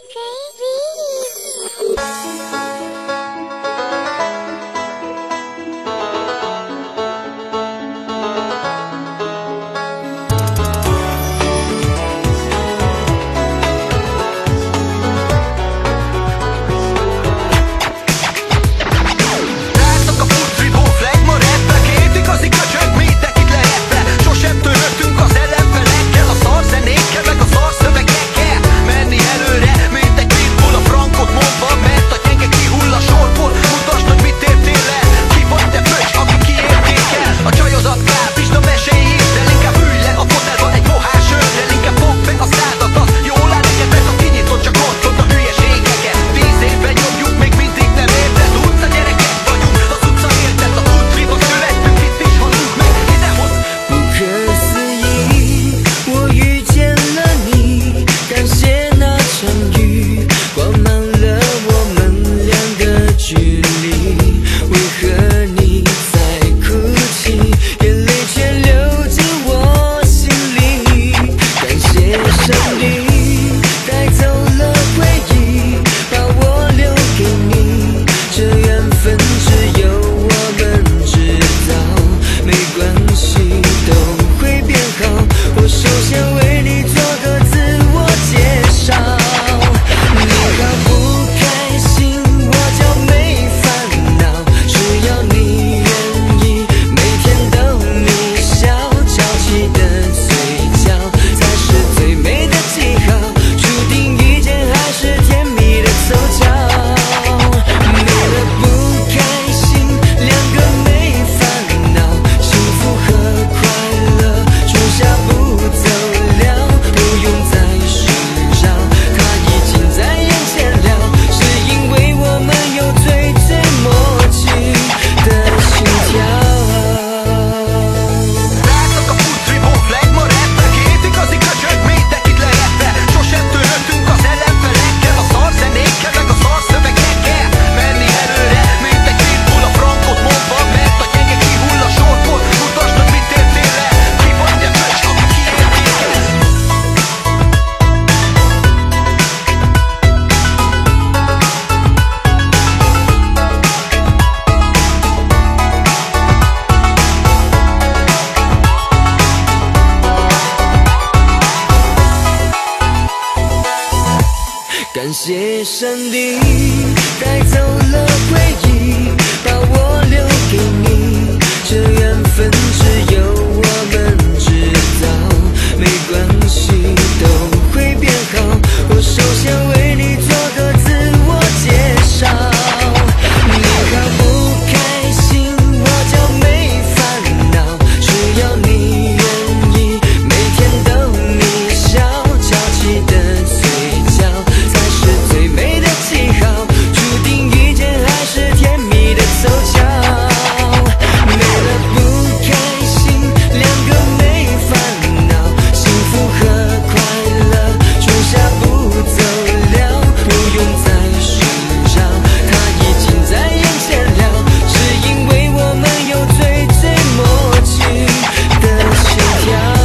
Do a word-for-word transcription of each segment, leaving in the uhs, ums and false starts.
感谢上帝带走了回忆，把我留给你，这缘分只有我们知道。没关系，都会变好。我首先为你做个自我介绍。你好不开心，我就没烦恼，只要你愿意，每天逗你笑，翘起的嘴角才是最美的记号，注定遇见还是甜蜜的凑巧。没了不开心，两个没烦恼，幸福和快乐种下不走了，不用再寻找，它已经在眼前了，是因为我们有最最默契的心跳。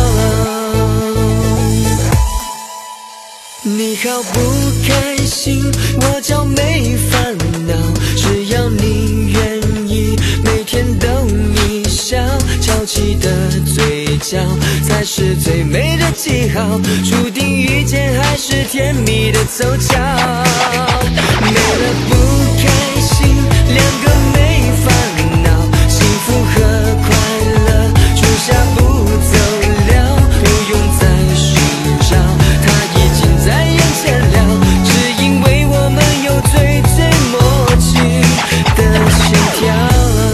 你好不开心，我就没烦恼，只要你愿意，每天逗你笑，翘起的嘴角才是最美的记号，注定遇见还是甜蜜的凑巧。没了不开心，两个没烦恼，幸福和快乐种下不走了，不用再寻找，它已经在眼前了，只因为我们有最最默契的心跳。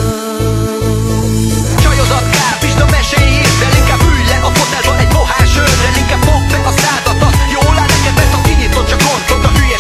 Csajodat kápizd a meséiddel, inkább ülj le a fotelba egy pohár sörrel, inkább fogd be a szádat, az jól áll neked, mert ha kinyitod, csak gondold a hülyességeket.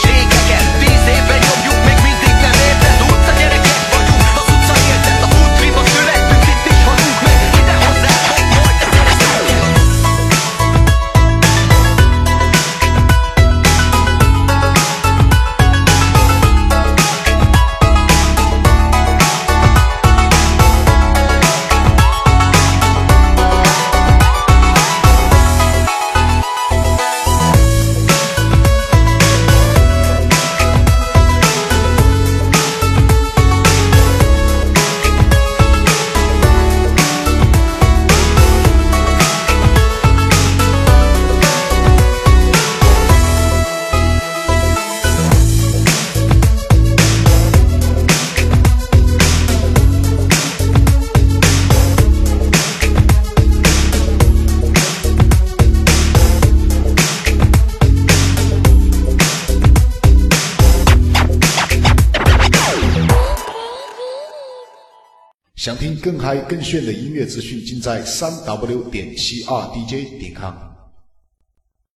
想听更嗨更炫的音乐资讯，尽在三 w 点 c r d j 点 com。